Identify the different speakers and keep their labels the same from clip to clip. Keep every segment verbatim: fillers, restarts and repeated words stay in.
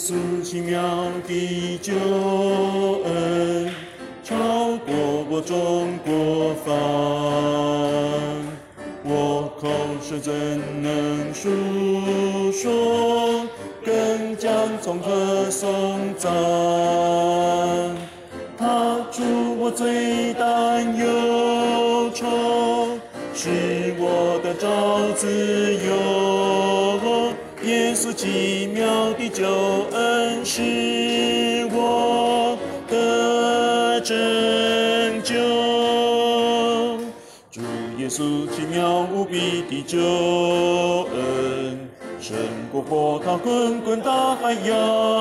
Speaker 1: 稣奇妙的救恩，超过我中国方。我口舌怎能述说，更将从何颂赞？他除我最担忧愁，使我得着自由。耶稣奇妙的救恩，使我得拯救。主耶稣奇妙无比的救恩，胜过波涛滚滚大海洋，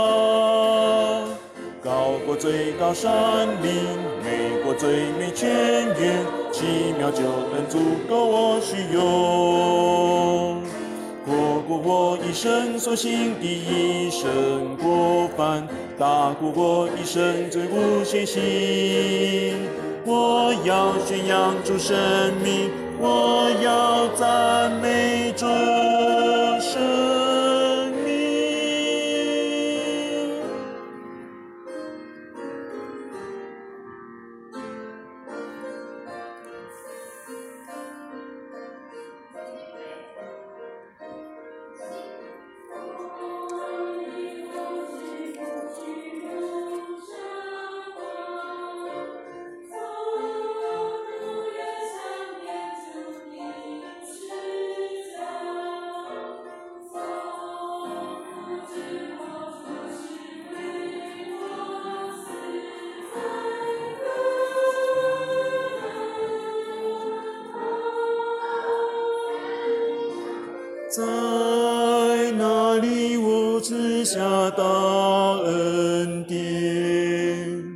Speaker 1: 高过最高山岭，美过最美泉源，奇妙救恩足够我需用。过过我一生所行的一生过犯，大过我一生罪无限行。我要宣扬主生命，我要赞美主生命。在那里我赐下大恩典，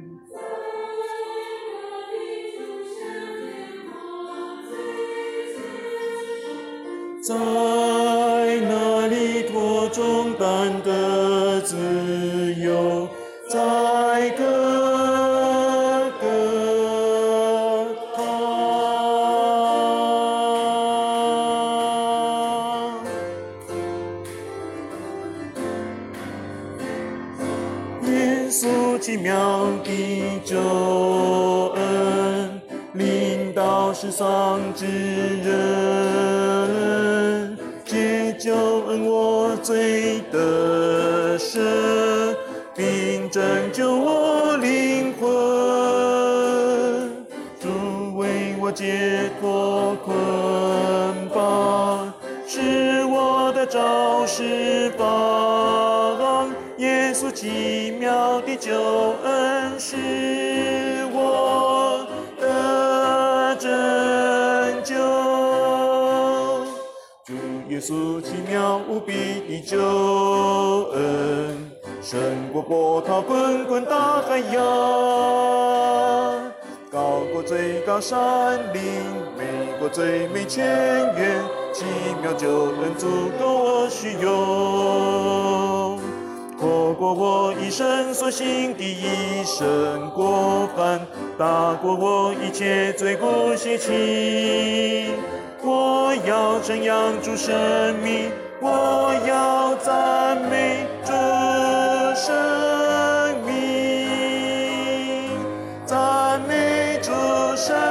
Speaker 1: 在那里脱重担的自由，在各个耶稣奇妙的救恩，领导世上之人，借救恩我罪得赦，并拯救我灵魂。主为我解脱捆绑，使我得着释放。耶稣奇妙的救恩，使我得拯救。主耶稣奇妙无比的救恩，胜过波涛滚滚大海洋，高过最高山岭，美过最美泉源，奇妙救恩足够我需用。过过我一生所行的一生过犯，大过我一切罪过邪情。我要称扬主生命，我要赞美主生命，赞美主生命。